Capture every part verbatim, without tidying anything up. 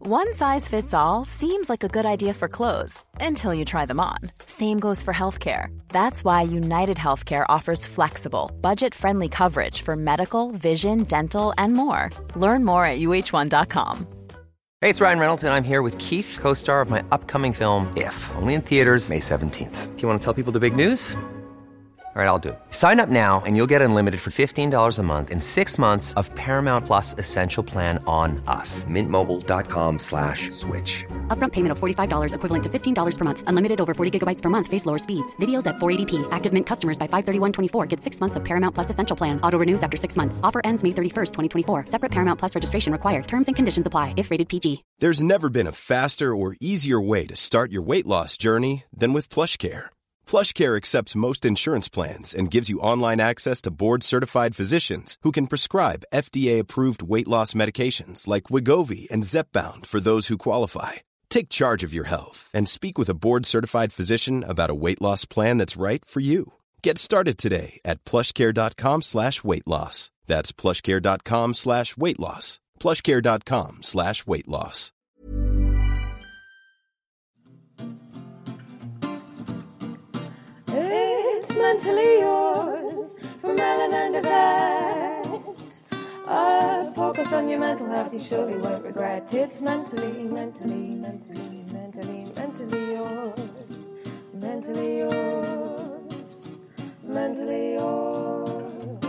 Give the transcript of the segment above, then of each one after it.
One size fits all seems like a good idea for clothes until you try them on. Same goes for healthcare. That's why United Healthcare offers flexible, budget-friendly coverage for medical, vision, dental, and more. Learn more at U H one dot com. Hey, it's Ryan Reynolds, and I'm here with Keith, co-star of my upcoming film, If, only in theaters May seventeenth. Do you want to tell people the big news? All right, I'll do it. Sign up now and you'll get unlimited for fifteen dollars a month and six months of Paramount Plus Essential Plan on us. Mint Mobile dot com slash switch. Upfront payment of forty-five dollars equivalent to fifteen dollars per month. Unlimited over forty gigabytes per month. Face lower speeds. Videos at four eighty p. Active Mint customers by five thirty-one twenty-four get six months of Paramount Plus Essential Plan. Auto renews after six months. Offer ends May thirty-first, twenty twenty-four. Separate Paramount Plus registration required. Terms and conditions apply if rated P G. There's never been a faster or easier way to start your weight loss journey than with PlushCare. PlushCare accepts most insurance plans and gives you online access to board-certified physicians who can prescribe F D A-approved weight loss medications like Wegovy and Zepbound for those who qualify. Take charge of your health and speak with a board-certified physician about a weight loss plan that's right for you. Get started today at plushcare.com slash weight loss. That's plushcare.com slash weight loss. plushcare.com slash weight loss. It's Mentally Yours from Ellen and Yvette. A podcast on your mental health you surely won't regret. It's mentally, mentally, mentally, mentally, mentally yours. Mentally yours. Mentally yours.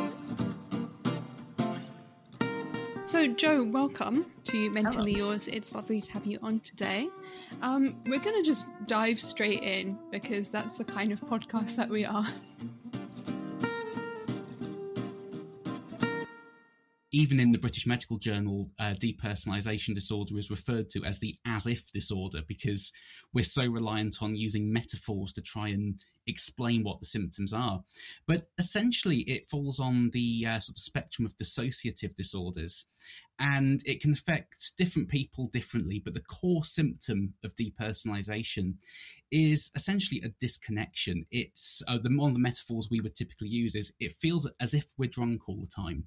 So, Jo, welcome to Mentally Hello. Yours. It's lovely to have you on today. Um, we're going to just dive straight in because that's the kind of podcast that we are. Even in the British Medical Journal, uh, depersonalisation disorder is referred to as the as-if disorder because we're so reliant on using metaphors to try and explain what the symptoms are. But essentially, it falls on the uh, sort of spectrum of dissociative disorders, and it can affect different people differently. But the core symptom of depersonalisation is essentially a disconnection. It's uh, the, one of the metaphors we would typically use is it feels as if we're drunk all the time,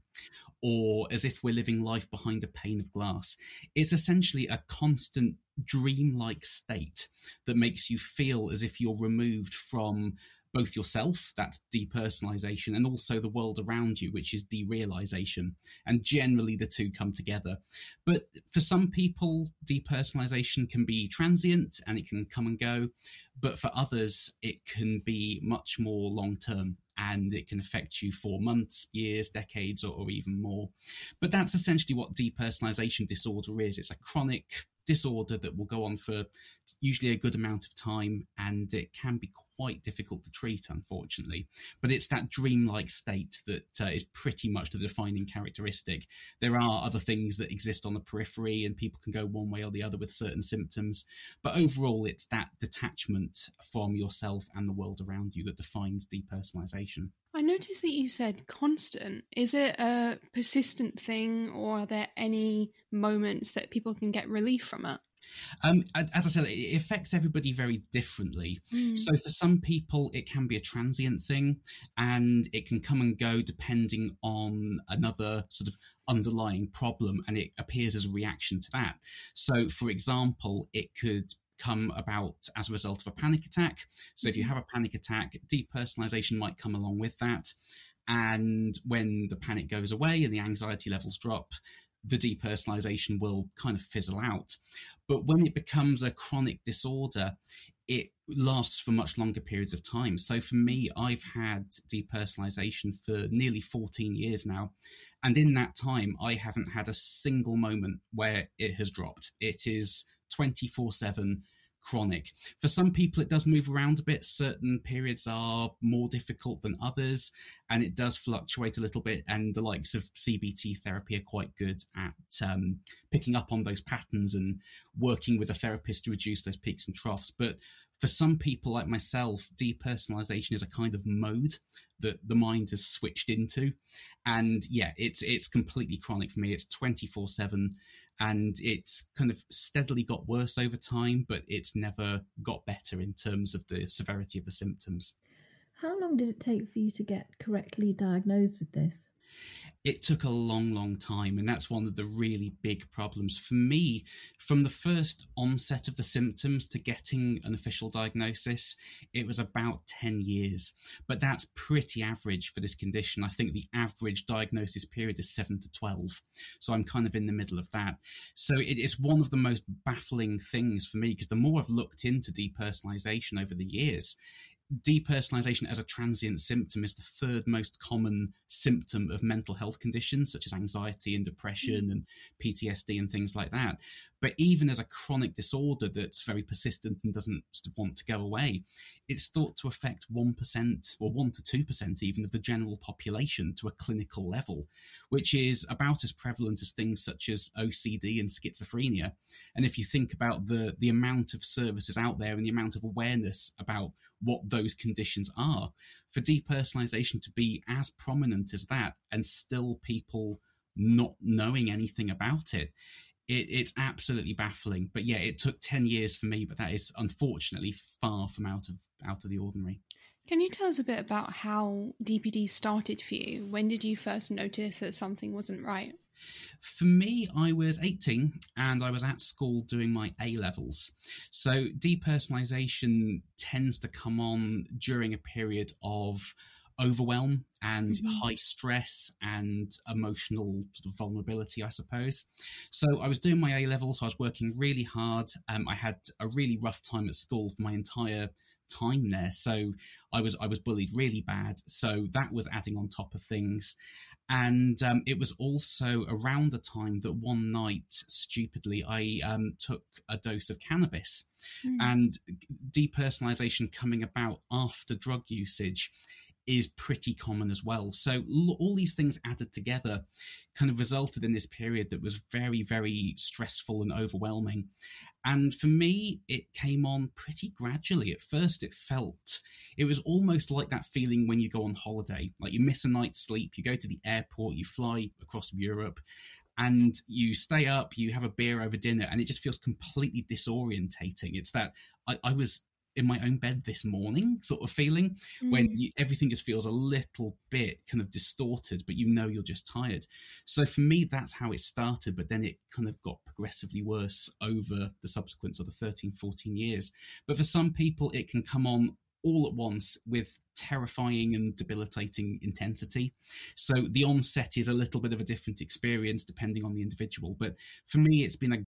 or as if we're living life behind a pane of glass. It's essentially a constant dreamlike state that makes you feel as if you're removed from both yourself, that's depersonalization, and also the world around you, which is derealization. And generally the two come together. But for some people, depersonalization can be transient and it can come and go. But for others, it can be much more long-term, and it can affect you for months, years, decades, or, or even more. But that's essentially what depersonalization disorder is. It's a chronic disorder that will go on for usually a good amount of time, and it can be quite difficult to treat, unfortunately. But it's that dreamlike state that uh, is pretty much the defining characteristic. There are other things that exist on the periphery, and people can go one way or the other with certain symptoms. But overall, it's that detachment from yourself and the world around you that defines depersonalization. I noticed that you said constant. Is it a persistent thing, or are there any moments that people can get relief from it? Um, as I said, it affects everybody very differently. Mm. So for some people, it can be a transient thing, and it can come and go depending on another sort of underlying problem, and it appears as a reaction to that. So, for example, it could come about as a result of a panic attack. So if you have a panic attack, depersonalization might come along with that. And when the panic goes away and the anxiety levels drop, the depersonalization will kind of fizzle out. But when it becomes a chronic disorder, it lasts for much longer periods of time. So for me, I've had depersonalization for nearly fourteen years now. And in that time, I haven't had a single moment where it has dropped. It is twenty-four seven chronic. For some people, it does move around a bit. Certain periods are more difficult than others, and it does fluctuate a little bit. And the likes of C B T therapy are quite good at um, picking up on those patterns and working with a therapist to reduce those peaks and troughs. But for some people like myself, depersonalization is a kind of mode that the mind has switched into. And yeah, it's it's completely chronic for me. It's twenty-four seven, and it's kind of steadily got worse over time, but it's never got better in terms of the severity of the symptoms. How long did it take for you to get correctly diagnosed with this? It took a long, long time, and that's one of the really big problems. For me, from the first onset of the symptoms to getting an official diagnosis, it was about ten years. But that's pretty average for this condition. I think the average diagnosis period is seven to twelve. So I'm kind of in the middle of that. So it is one of the most baffling things for me, because the more I've looked into depersonalization over the years, depersonalization as a transient symptom is the third most common symptom of mental health conditions such as anxiety and depression and P T S D and things like that. But even as a chronic disorder that's very persistent and doesn't want to go away, it's thought to affect one percent or one to two percent even of the general population to a clinical level, which is about as prevalent as things such as O C D and schizophrenia. And if you think about the, the amount of services out there and the amount of awareness about what those conditions are, for depersonalization to be as prominent as that and still people not knowing anything about it, it it's absolutely baffling. But yeah, it took ten years for me, but that is unfortunately far from out of out of the ordinary. Can you tell us a bit about how D P D started for you? When did you first notice that something wasn't right? For me, I was eighteen and I was at school doing my A-levels. So depersonalization tends to come on during a period of overwhelm and mm-hmm. high stress and emotional sort of vulnerability, I suppose. So I was doing my A-levels, so I was working really hard. Um, I had a really rough time at school for my entire time there. So I was I was bullied really bad. So that was adding on top of things. And um, it was also around the time that one night, stupidly, I um, took a dose of cannabis. Mm. And depersonalization coming about after drug usage is pretty common as well. So l- all these things added together kind of resulted in this period that was very, very stressful and overwhelming. And for me, it came on pretty gradually. At first, it felt, it was almost like that feeling when you go on holiday, like you miss a night's sleep, you go to the airport, you fly across Europe, and you stay up, you have a beer over dinner, and it just feels completely disorientating. It's that I, I was in my own bed this morning sort of feeling mm. when you, everything just feels a little bit kind of distorted, but you know you're just tired. So for me, that's how it started, but then it kind of got progressively worse over the subsequent sort of thirteen, fourteen years. But for some people, it can come on all at once with terrifying and debilitating intensity. So the onset is a little bit of a different experience depending on the individual. But for me, it's been a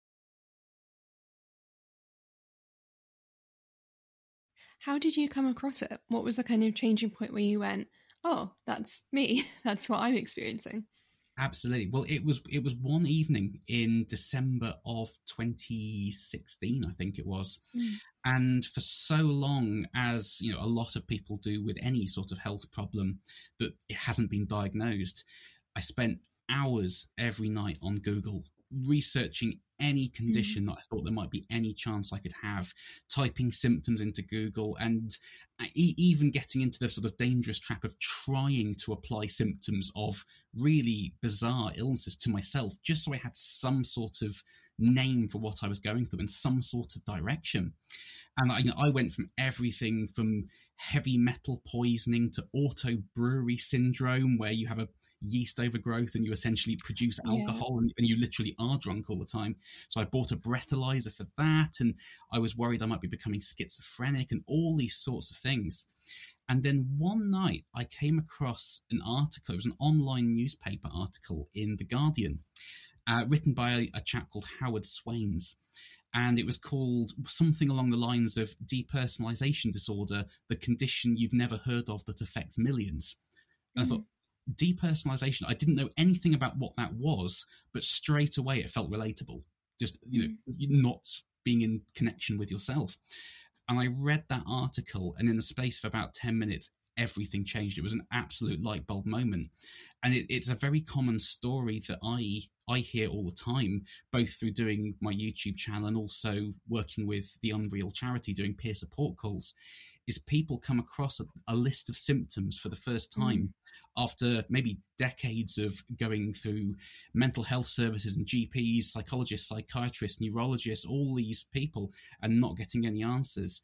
How did you come across it? What was the kind of changing point where you went, oh, that's me. That's what I'm experiencing? Absolutely. Well, it was it was one evening in December of twenty sixteen, I think it was. Mm. And for so long, as you know, a lot of people do with any sort of health problem that it hasn't been diagnosed, I spent hours every night on Google researching any condition mm. that I thought there might be any chance I could have, typing symptoms into Google, and e- even getting into the sort of dangerous trap of trying to apply symptoms of really bizarre illnesses to myself, just so I had some sort of name for what I was going through and some sort of direction. And I, you know, I went from everything from heavy metal poisoning to auto brewery syndrome, where you have a yeast overgrowth and you essentially produce alcohol yeah. and, and you literally are drunk all the time. So I bought a breathalyzer for that, and I was worried I might be becoming schizophrenic and all these sorts of things. And then one night I came across an article. It was an online newspaper article in The Guardian, uh, written by a, a chap called Howard Swains. And it was called something along the lines of Depersonalization Disorder, the condition you've never heard of that affects millions. And mm. I thought, depersonalization, I didn't know anything about what that was, but straight away it felt relatable. Just, you know, mm. not being in connection with yourself. And I read that article, and in the space of about ten minutes, everything changed. It was an absolute light bulb moment. And it, it's a very common story that I I hear all the time, both through doing my YouTube channel and also working with the Unreal charity, doing peer support calls, is people come across a, a list of symptoms for the first time mm. after maybe decades of going through mental health services and G Ps, psychologists, psychiatrists, neurologists, all these people, and not getting any answers.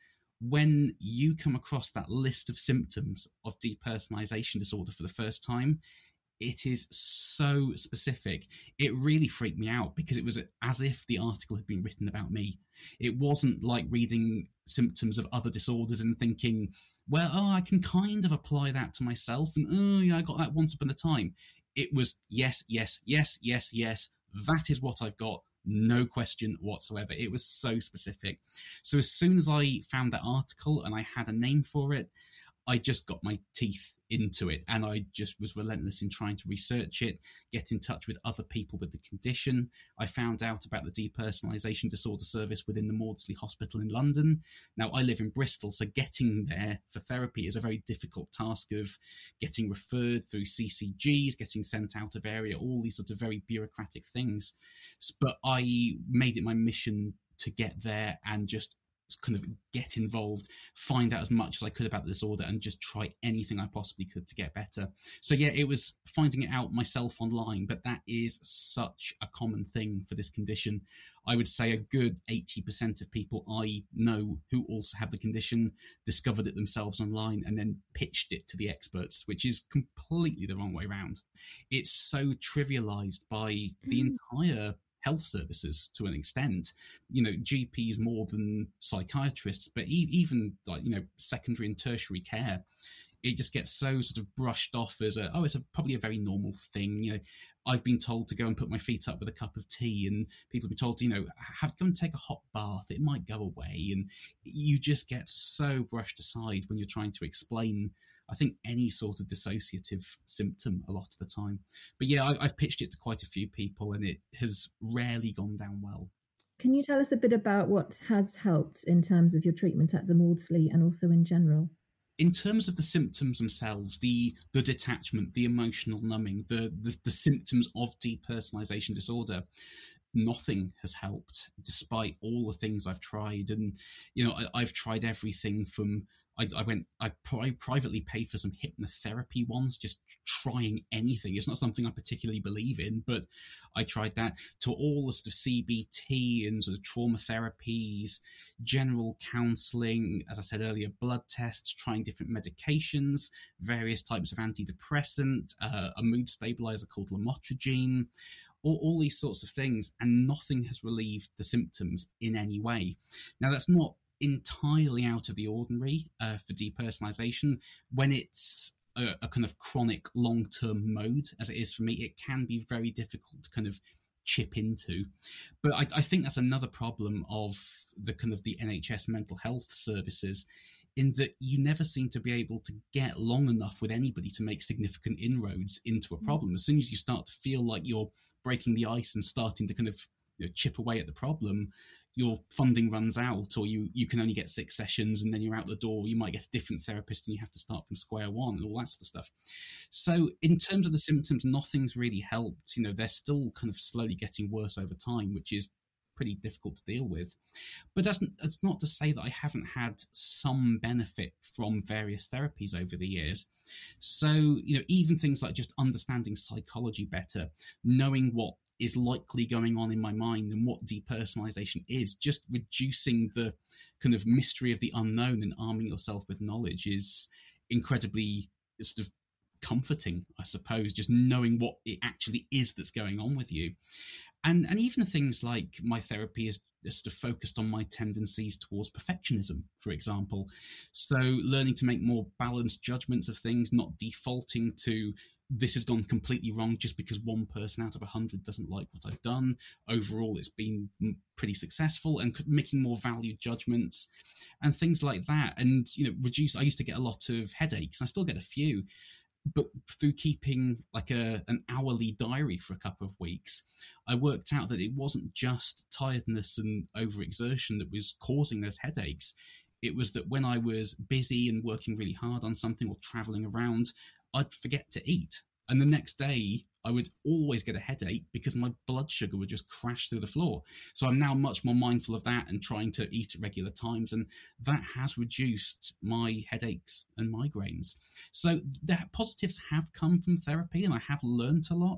when you come across that list of symptoms of depersonalization disorder for the first time, it is so specific. It really freaked me out because it was as if the article had been written about me. It wasn't like reading symptoms of other disorders and thinking, well, oh, I can kind of apply that to myself. And, oh, yeah, I got that once upon a time. It was yes, yes, yes, yes, yes. That is what I've got. No question whatsoever. It was so specific. So as soon as I found that article and I had a name for it, I just got my teeth into it, and I just was relentless in trying to research it, get in touch with other people with the condition. I found out about the depersonalization disorder service within the Maudsley Hospital in London. Now, I live in Bristol, so getting there for therapy is a very difficult task of getting referred through C C Gs, getting sent out of area, all these sorts of very bureaucratic things. But I made it my mission to get there and just kind of get involved, find out as much as I could about the disorder, and just try anything I possibly could to get better. So yeah, it was finding it out myself online, but that is such a common thing for this condition. I would say a good eighty percent of people I know who also have the condition discovered it themselves online and then pitched it to the experts, which is completely the wrong way around. It's so trivialized by mm. the entire health services to an extent, you know, G Ps more than psychiatrists, but e- even like, you know, secondary and tertiary care, it just gets so sort of brushed off as a, oh, it's a, probably a very normal thing. You know, I've been told to go and put my feet up with a cup of tea, and people have been told to, you know, have go and take a hot bath. It might go away. And you just get so brushed aside when you're trying to explain, I think, any sort of dissociative symptom a lot of the time. But yeah, I, I've pitched it to quite a few people, and it has rarely gone down well. Can you tell us a bit about what has helped in terms of your treatment at the Maudsley and also in general? In terms of the symptoms themselves, the the detachment, the emotional numbing, the, the, the symptoms of depersonalization disorder, nothing has helped, despite all the things I've tried. And, you know, I, I've tried everything from, I, I went, I pri- privately paid for some hypnotherapy once, just trying anything. It's not something I particularly believe in, but I tried that, to all the sort of C B T and sort of trauma therapies, general counselling, as I said earlier, blood tests, trying different medications, various types of antidepressant, uh, a mood stabilizer called lamotrigine, all, all these sorts of things, and nothing has relieved the symptoms in any way. Now, that's not entirely out of the ordinary uh, for depersonalization. When it's a, a kind of chronic long-term mode, as it is for me, it can be very difficult to kind of chip into. But I, I think that's another problem of the kind of the N H S mental health services, in that you never seem to be able to get long enough with anybody to make significant inroads into a problem. As soon as you start to feel like you're breaking the ice and starting to kind of, you know, chip away at the problem, your funding runs out, or you, you can only get six sessions and then you're out the door. You might get a different therapist and you have to start from square one and all that sort of stuff. So in terms of the symptoms, nothing's really helped. You know, they're still kind of slowly getting worse over time, which is pretty difficult to deal with. But that's, that's not to say that I haven't had some benefit from various therapies over the years. So, you know, even things like just understanding psychology better, knowing what is likely going on in my mind and what depersonalization is, just reducing the kind of mystery of the unknown and arming yourself with knowledge is incredibly sort of comforting, I suppose, just knowing what it actually is that's going on with you. And and even things like my therapy is sort of focused on my tendencies towards perfectionism, for example. So learning to make more balanced judgments of things, not defaulting to this has gone completely wrong just because one person out of a hundred doesn't like what I've done. Overall, it's been pretty successful, and making more valued judgments and things like that. And, you know, reduce, I used to get a lot of headaches. I still get a few, but through keeping like a an hourly diary for a couple of weeks, I worked out that it wasn't just tiredness and overexertion that was causing those headaches. It was that when I was busy and working really hard on something or traveling around, I'd forget to eat. And the next day, I would always get a headache because my blood sugar would just crash through the floor. So I'm now much more mindful of that and trying to eat at regular times. And that has reduced my headaches and migraines. So the positives have come from therapy, and I have learned a lot.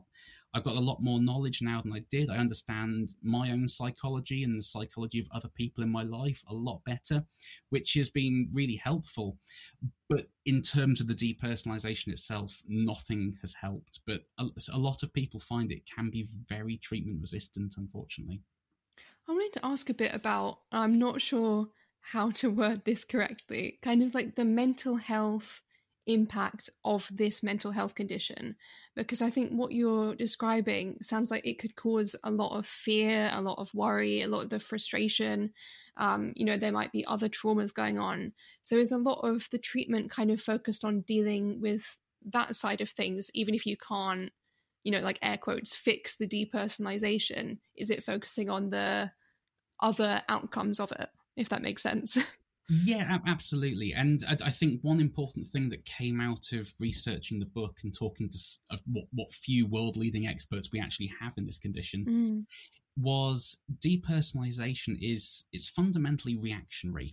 I've got a lot more knowledge now than I did. I understand my own psychology and the psychology of other people in my life a lot better, which has been really helpful. But in terms of the depersonalization itself, nothing has helped. But a, a lot of people find it can be very treatment resistant, unfortunately. I wanted to ask a bit about, I'm not sure how to word this correctly, kind of like the mental health impact of this mental health condition, because I think what you're describing sounds like it could cause a lot of fear, a lot of worry, a lot of the frustration. Um, you know, there might be other traumas going on. So is a lot of the treatment kind of focused on dealing with that side of things, even if you can't, you know, like air quotes, fix the depersonalization? Is it focusing on the other outcomes of it, if that makes sense? Yeah, absolutely. And I, I think one important thing that came out of researching the book and talking to of what, what few world-leading experts we actually have in this condition mm. was depersonalization is it's fundamentally reactionary.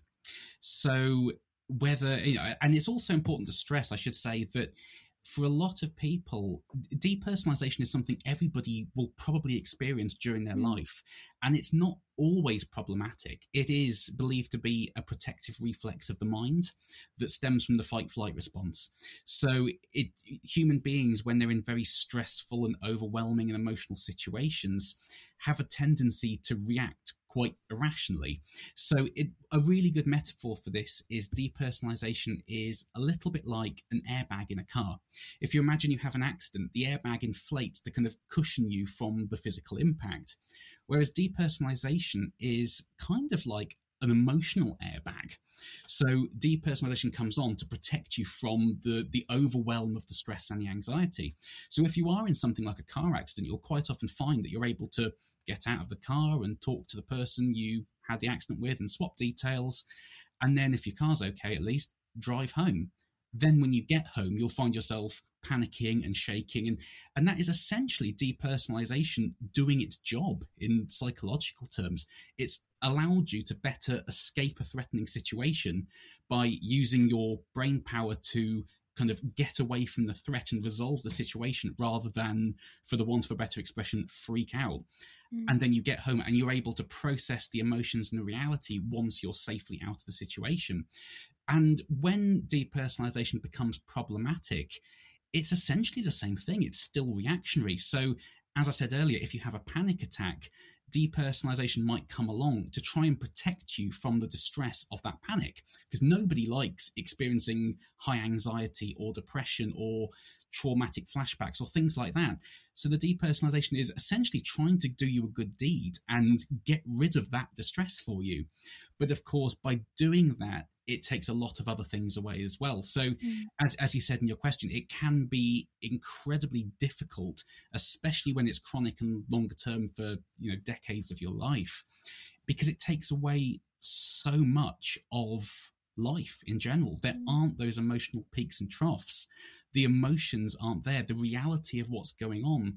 So whether, you know, and it's also important to stress, I should say, that for a lot of people, depersonalization is something everybody will probably experience during their mm. life. And it's not always problematic. It is believed to be a protective reflex of the mind that stems from the fight-flight response. So it, human beings, when they're in very stressful and overwhelming and emotional situations, have a tendency to react quite irrationally. So it, a really good metaphor for this is depersonalization is a little bit like an airbag in a car. If you imagine you have an accident, the airbag inflates to kind of cushion you from the physical impact. Whereas depersonalization is kind of like an emotional airbag. So depersonalization comes on to protect you from the, the overwhelm of the stress and the anxiety. So if you are in something like a car accident, you'll quite often find that you're able to get out of the car and talk to the person you had the accident with and swap details. And then if your car's okay, at least drive home. Then when you get home, you'll find yourself panicking and shaking. And, and that is essentially depersonalization doing its job in psychological terms. It's allowed you to better escape a threatening situation by using your brain power to kind of get away from the threat and resolve the situation rather than, for the want of a better expression, freak out. Mm. And then you get home and you're able to process the emotions and the reality once you're safely out of the situation. And when depersonalization becomes problematic, it's essentially the same thing. It's still reactionary. So, as I said earlier, if you have a panic attack, depersonalization might come along to try and protect you from the distress of that panic, because nobody likes experiencing high anxiety or depression or traumatic flashbacks or things like that. So the depersonalization is essentially trying to do you a good deed and get rid of that distress for you. But of course, by doing that, it takes a lot of other things away as well. So mm. as as you said in your question, it can be incredibly difficult, especially when it's chronic and longer term for, you know, decades of your life, because it takes away so much of life in general. There mm. aren't those emotional peaks and troughs. The emotions aren't there. The reality of what's going on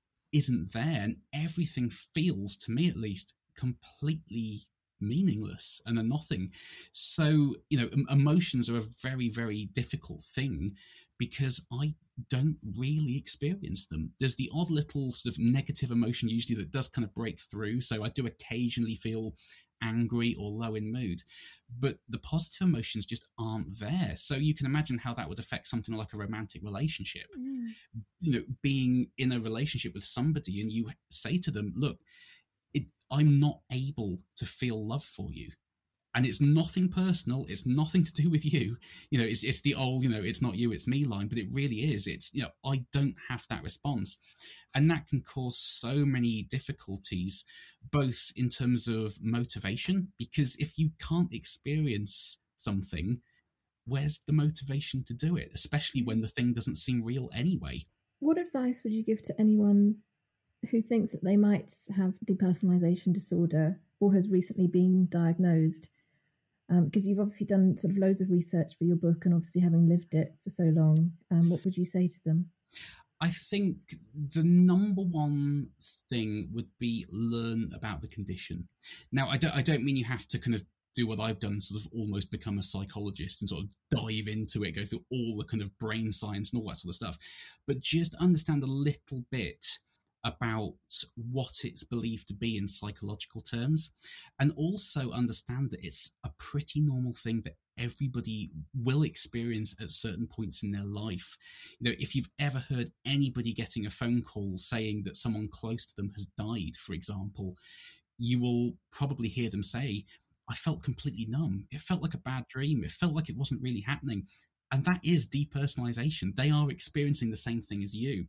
isn't there. And everything feels, to me at least, completely meaningless and a nothing. So, you know, emotions are a very, very difficult thing because I don't really experience them. There's the odd little sort of negative emotion usually that does kind of break through. So I do occasionally feel angry or low in mood, but the positive emotions just aren't there. So you can imagine how that would affect something like a romantic relationship. Mm. You know, being in a relationship with somebody and you say to them, look, it, I'm not able to feel love for you. And it's nothing personal. It's nothing to do with you. You know, it's it's the old, you know, it's not you, it's me line, but it really is. It's, you know, I don't have that response. And that can cause so many difficulties, both in terms of motivation, because if you can't experience something, where's the motivation to do it, especially when the thing doesn't seem real anyway? What advice would you give to anyone who thinks that they might have depersonalization disorder or has recently been diagnosed? Because um, you've obviously done sort of loads of research for your book and obviously having lived it for so long, um, what would you say to them? I think the number one thing would be learn about the condition. Now, I don't, I don't mean you have to kind of do what I've done, sort of almost become a psychologist and sort of dive into it, go through all the kind of brain science and all that sort of stuff, but just understand a little bit about what it's believed to be in psychological terms, and also understand that it's a pretty normal thing that everybody will experience at certain points in their life. You know, if you've ever heard anybody getting a phone call saying that someone close to them has died, for example, you will probably hear them say, I felt completely numb. It felt like a bad dream. It felt like it wasn't really happening. And that is depersonalization. They are experiencing the same thing as you.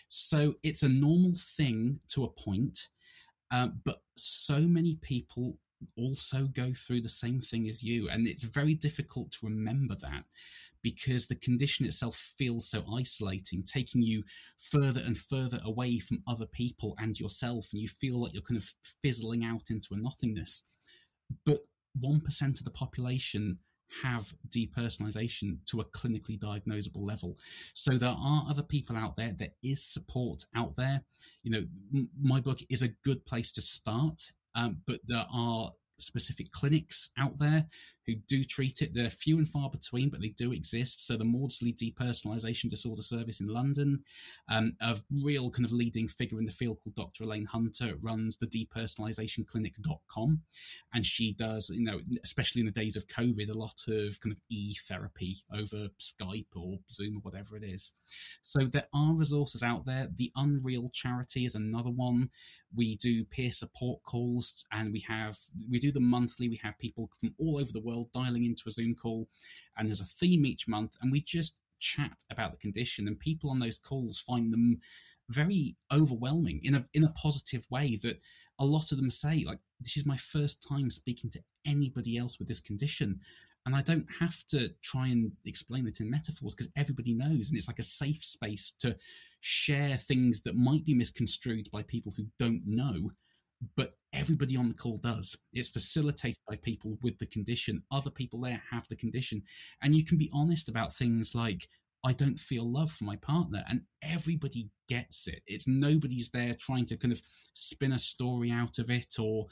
So it's a normal thing to a point, um, but so many people also go through the same thing as you. And it's very difficult to remember that because the condition itself feels so isolating, taking you further and further away from other people and yourself. And you feel like you're kind of fizzling out into a nothingness. But one percent of the population have depersonalization to a clinically diagnosable level. So there are other people out there. There is support out there. You know, m- my book is a good place to start, um, but there are specific clinics out there who do treat it. They're few and far between, but they do exist. So the Maudsley Depersonalization Disorder Service in London, um, a real kind of leading figure in the field called Doctor Elaine Hunter, runs the depersonalization clinic dot com. And she does, you know, especially in the days of COVID, a lot of kind of e-therapy over Skype or Zoom or whatever it is. So there are resources out there. The Unreal Charity is another one. We do peer support calls, and we have, we do them monthly. We have people from all over the world dialing into a Zoom call, and there's a theme each month, and we just chat about the condition, and people on those calls find them very overwhelming in a in a positive way, that a lot of them say, like, this is my first time speaking to anybody else with this condition, and I don't have to try and explain it in metaphors because everybody knows, and it's like a safe space to share things that might be misconstrued by people who don't know, but everybody on the call does. It's facilitated by people with the condition. Other people there have the condition. And you can be honest about things like, I don't feel love for my partner, and everybody gets it. It's nobody's there trying to kind of spin a story out of it or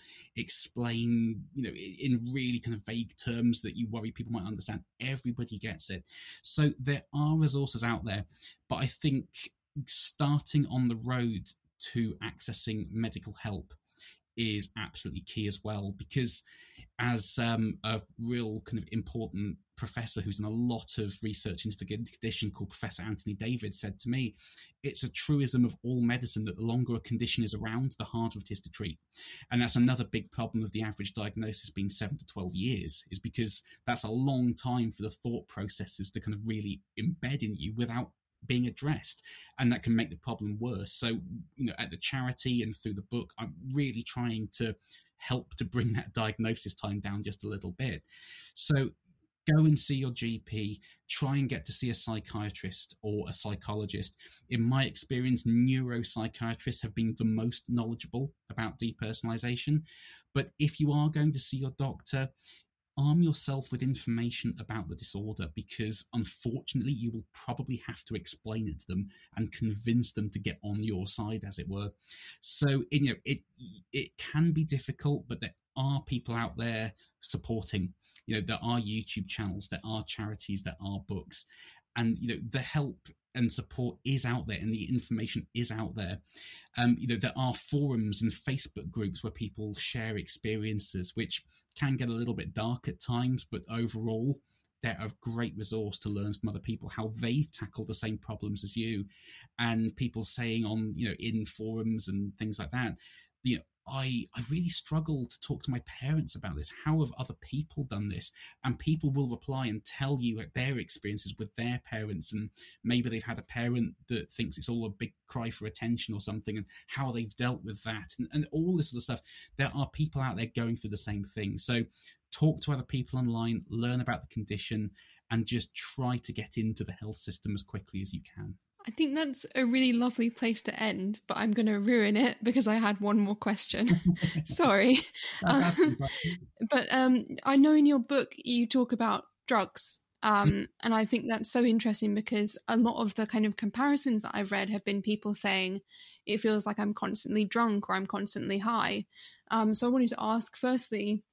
explain, you know, in really kind of vague terms that you worry people might understand. Everybody gets it. So there are resources out there, but I think starting on the road to accessing medical help is absolutely key as well, because as um, a real kind of important professor who's done a lot of research into the condition called Professor Anthony David said to me, it's a truism of all medicine that the longer a condition is around, the harder it is to treat. And that's another big problem of the average diagnosis being seven to twelve years, is because that's a long time for the thought processes to kind of really embed in you without being addressed, and that can make the problem worse. So, you know, at the charity and through the book, I'm really trying to help to bring that diagnosis time down just a little bit. So go and see your G P, try and get to see a psychiatrist or a psychologist. In my experience, neuropsychiatrists have been the most knowledgeable about depersonalization. But if you are going to see your doctor, arm yourself with information about the disorder, because unfortunately you will probably have to explain it to them and convince them to get on your side, as it were. So, you know, it it can be difficult, but there are people out there supporting. You know, there are YouTube channels, there are charities, there are books, and, you know, the help and support is out there and the information is out there. Um, you know, there are forums and Facebook groups where people share experiences, which can get a little bit dark at times, but overall, they're a great resource to learn from other people how they've tackled the same problems as you. And people saying on, you know, in forums and things like that, you know, I, I really struggle to talk to my parents about this. How have other people done this? And people will reply and tell you their experiences with their parents, and maybe they've had a parent that thinks it's all a big cry for attention or something, and how they've dealt with that, and, and all this sort of stuff. There are people out there going through the same thing. So talk to other people online, learn about the condition, and just try to get into the health system as quickly as you can. I think that's a really lovely place to end, but I'm going to ruin it because I had one more question. Sorry. Um, but um, I know in your book you talk about drugs, um, and I think that's so interesting because a lot of the kind of comparisons that I've read have been people saying it feels like I'm constantly drunk or I'm constantly high. Um, so I wanted to ask, firstly,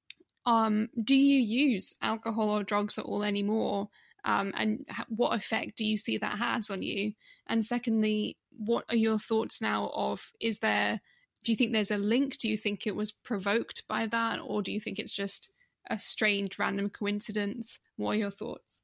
um, do you use alcohol or drugs at all anymore? Um, and what effect do you see that has on you? And secondly, what are your thoughts now of, is there, do you think there's a link? Do you think it was provoked by that? Or do you think it's just a strange random coincidence? What are your thoughts?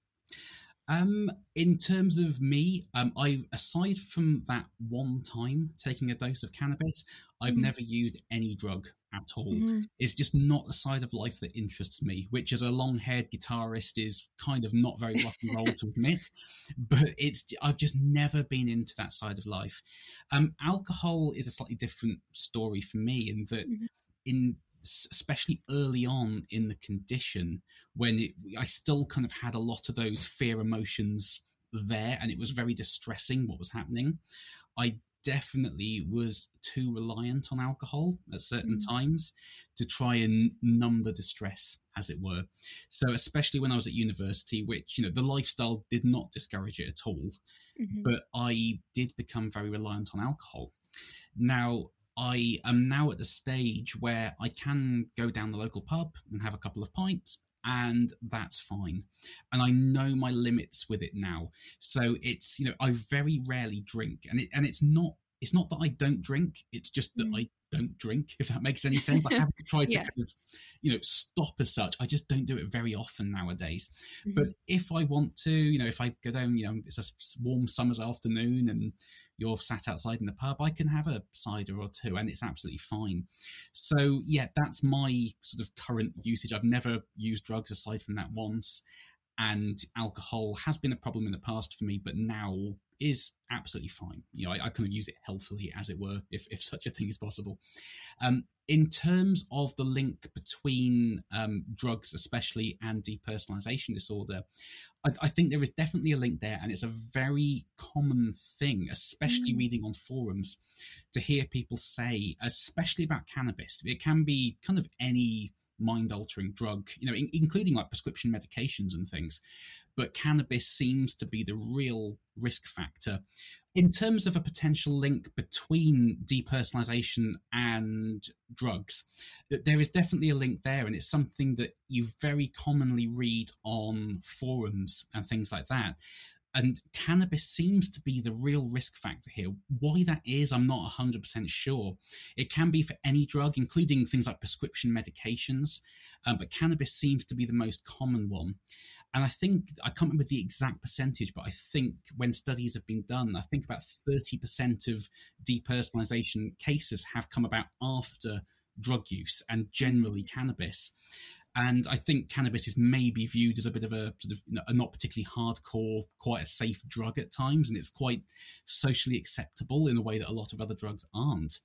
Um, in terms of me, um, I aside from that one time taking a dose of cannabis, I've mm. never used any drug at all. Mm. It's just not the side of life that interests me, which as a long-haired guitarist is kind of not very rock and roll to admit, but it's I've just never been into that side of life. Um, alcohol is a slightly different story for me in that mm. in especially early on in the condition, when it, I still kind of had a lot of those fear emotions there, and it was very distressing what was happening. I definitely was too reliant on alcohol at certain mm. times to try and numb the distress, as it were. So especially when I was at university, which, you know, the lifestyle did not discourage it at all, mm-hmm. but I did become very reliant on alcohol. Now, I am now at the stage where I can go down the local pub and have a couple of pints, and that's fine. And I know my limits with it now. So it's, you know, I very rarely drink, and it, and it's not, it's not that I don't drink. It's just that mm. I don't drink, if that makes any sense. I haven't tried yeah. to kind of, you know, stop as such. I just don't do it very often nowadays. Mm-hmm. But if I want to, you know, if I go down, you know, it's a warm summer's afternoon and you're sat outside in the pub, I can have a cider or two and it's absolutely fine. So yeah, that's my sort of current usage. I've never used drugs aside from that once, and alcohol has been a problem in the past for me, but now is absolutely fine. You know, I, I kind of use it healthily, as it were, if, if such a thing is possible. Um, in terms of the link between um, drugs, especially, and depersonalization disorder, I, I think there is definitely a link there, and it's a very common thing, especially mm. reading on forums, to hear people say, especially about cannabis. It can be kind of any mind-altering drug, you know, in, including like prescription medications and things, but cannabis seems to be the real risk factor. In terms of a potential link between depersonalization and drugs, there is definitely a link there, and it's something that you very commonly read on forums and things like that. And cannabis seems to be the real risk factor here. Why that is, I'm not one hundred percent sure. It can be for any drug, including things like prescription medications, um, but cannabis seems to be the most common one. And I think, I can't remember the exact percentage, but I think when studies have been done, I think about thirty percent of depersonalization cases have come about after drug use, and generally cannabis. And I think cannabis is maybe viewed as a bit of a sort of, you know, a not particularly hardcore, quite a safe drug at times, and it's quite socially acceptable in a way that a lot of other drugs aren't.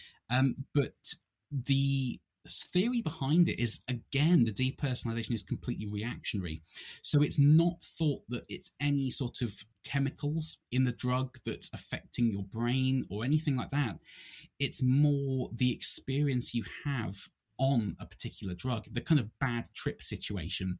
Um, but the theory behind it is, again, the depersonalization is completely reactionary. So it's not thought that it's any sort of chemicals in the drug that's affecting your brain or anything like that. It's more the experience you have on a particular drug, the kind of bad trip situation.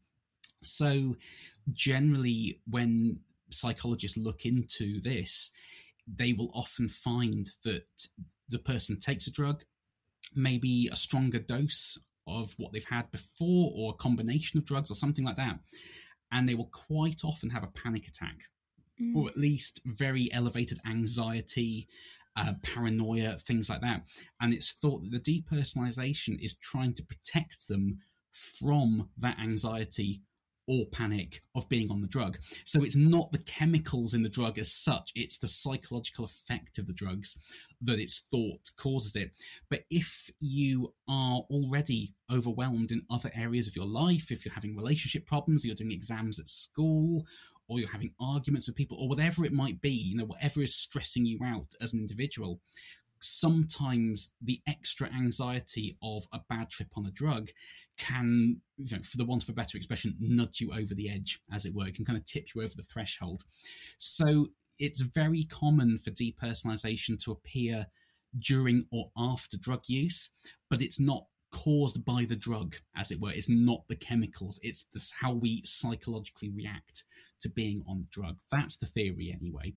So generally, when psychologists look into this, they will often find that the person takes a drug, maybe a stronger dose of what they've had before, or a combination of drugs or something like that, and they will quite often have a panic attack, mm. or at least very elevated anxiety, Uh, paranoia, things like that. And it's thought that the depersonalization is trying to protect them from that anxiety or panic of being on the drug. So it's not the chemicals in the drug as such, it's the psychological effect of the drugs that it's thought causes it. But if you are already overwhelmed in other areas of your life, if you're having relationship problems, you're doing exams at school, or you're having arguments with people, or whatever it might be, you know, whatever is stressing you out as an individual, sometimes the extra anxiety of a bad trip on a drug can, you know, for the want of a better expression, nudge you over the edge, as it were. It can kind of tip you over the threshold. So it's very common for depersonalization to appear during or after drug use, but it's not caused by the drug, as it were. It's not the chemicals, it's this, how we psychologically react to being on the drug. That's the theory anyway.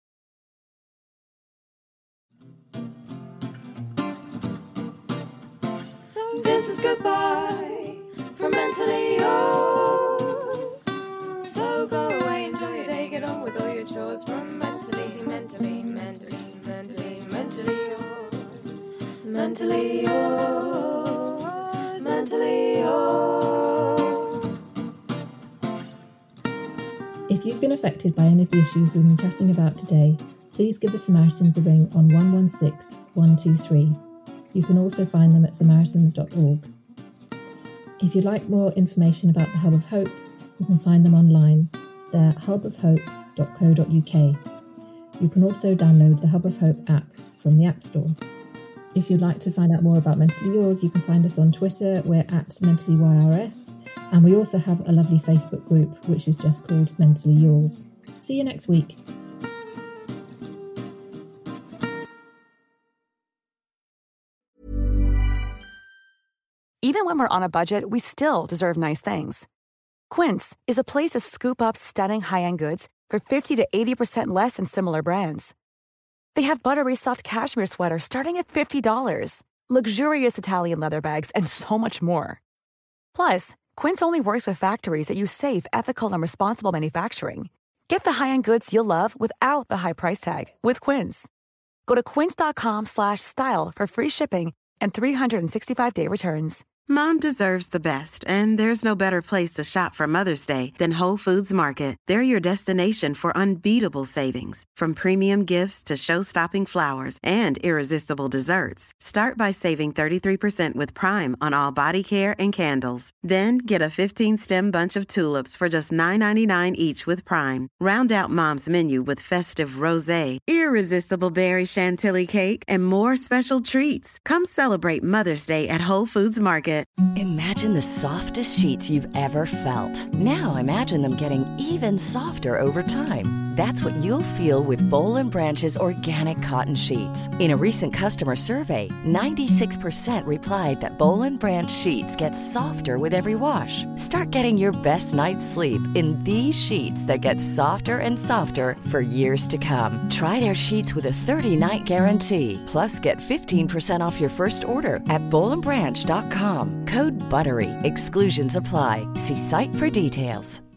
So this is goodbye from Mentally Yours. So go away, enjoy your day, get on with all your chores from Mentally, Mentally, Mentally, Mentally. mentally yours, mentally yours. If you've been affected by any of the issues we've been chatting about today, please give the Samaritans a ring on one one six, one two three. You can also find them at samaritans dot org. If you'd like more information about the Hub of Hope, you can find them online. They're hub of hope dot co dot uk. You can also download the Hub of Hope app from the App Store. If you'd like to find out more about Mentally Yours, you can find us on Twitter. We're at Mentally Y R S. And we also have a lovely Facebook group, which is just called Mentally Yours. See you next week. Even when we're on a budget, we still deserve nice things. Quince is a place to scoop up stunning high-end goods for fifty to eighty percent less than similar brands. They have buttery soft cashmere sweaters starting at fifty dollars, luxurious Italian leather bags, and so much more. Plus, Quince only works with factories that use safe, ethical, and responsible manufacturing. Get the high-end goods you'll love without the high price tag with Quince. Go to quince.com slash style for free shipping and three sixty-five day returns. Mom deserves the best, and there's no better place to shop for Mother's Day than Whole Foods Market. They're your destination for unbeatable savings, from premium gifts to show-stopping flowers and irresistible desserts. Start by saving thirty-three percent with Prime on all body care and candles. Then get a fifteen-stem bunch of tulips for just nine ninety-nine each with Prime. Round out Mom's menu with festive rosé, irresistible berry chantilly cake, and more special treats. Come celebrate Mother's Day at Whole Foods Market. Imagine the softest sheets you've ever felt. Now imagine them getting even softer over time. That's what you'll feel with Boll and Branch's organic cotton sheets. In a recent customer survey, ninety-six percent replied that Boll and Branch sheets get softer with every wash. Start getting your best night's sleep in these sheets that get softer and softer for years to come. Try their sheets with a thirty-night guarantee. Plus, get fifteen percent off your first order at boll and branch dot com. Code BUTTERY. Exclusions apply. See site for details.